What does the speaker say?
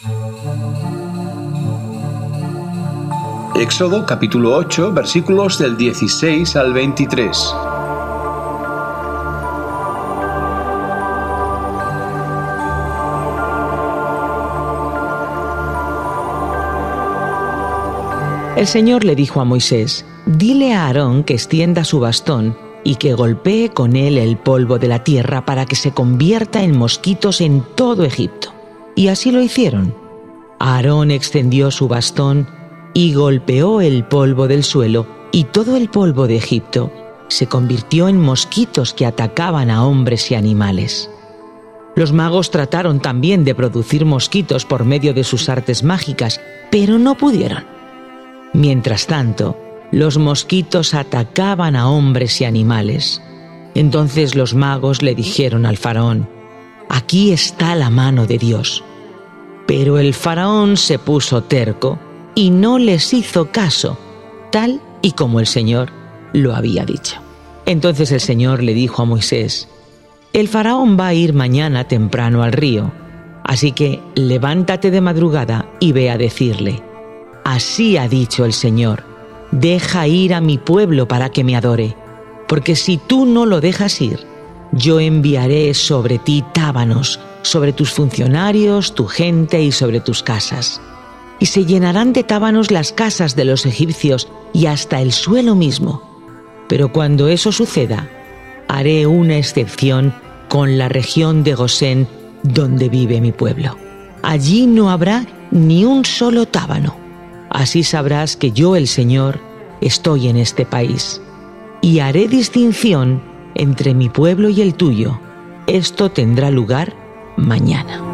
Éxodo capítulo 8, versículos del 16 al 23. El Señor le dijo a Moisés: «Dile a Aarón que extienda su bastón y que golpee con él el polvo de la tierra para que se convierta en mosquitos en todo Egipto». Y así lo hicieron. Aarón extendió su bastón y golpeó el polvo del suelo, y todo el polvo de Egipto se convirtió en mosquitos que atacaban a hombres y animales. Los magos trataron también de producir mosquitos por medio de sus artes mágicas, pero no pudieron. Mientras tanto, los mosquitos atacaban a hombres y animales. Entonces los magos le dijeron al faraón: «Aquí está la mano de Dios». Pero el faraón se puso terco y no les hizo caso, tal y como el Señor lo había dicho. Entonces el Señor le dijo a Moisés: «El faraón va a ir mañana temprano al río, así que levántate de madrugada y ve a decirle: así ha dicho el Señor, deja ir a mi pueblo para que me adore, porque si tú no lo dejas ir, yo enviaré sobre ti tábanos, sobre tus funcionarios, tu gente y sobre tus casas. Y se llenarán de tábanos las casas de los egipcios y hasta el suelo mismo. Pero cuando eso suceda, haré una excepción con la región de Gosén, donde vive mi pueblo. Allí no habrá ni un solo tábano. Así sabrás que yo, el Señor, estoy en este país. Y haré distinción entre mi pueblo y el tuyo. Esto tendrá lugar mañana».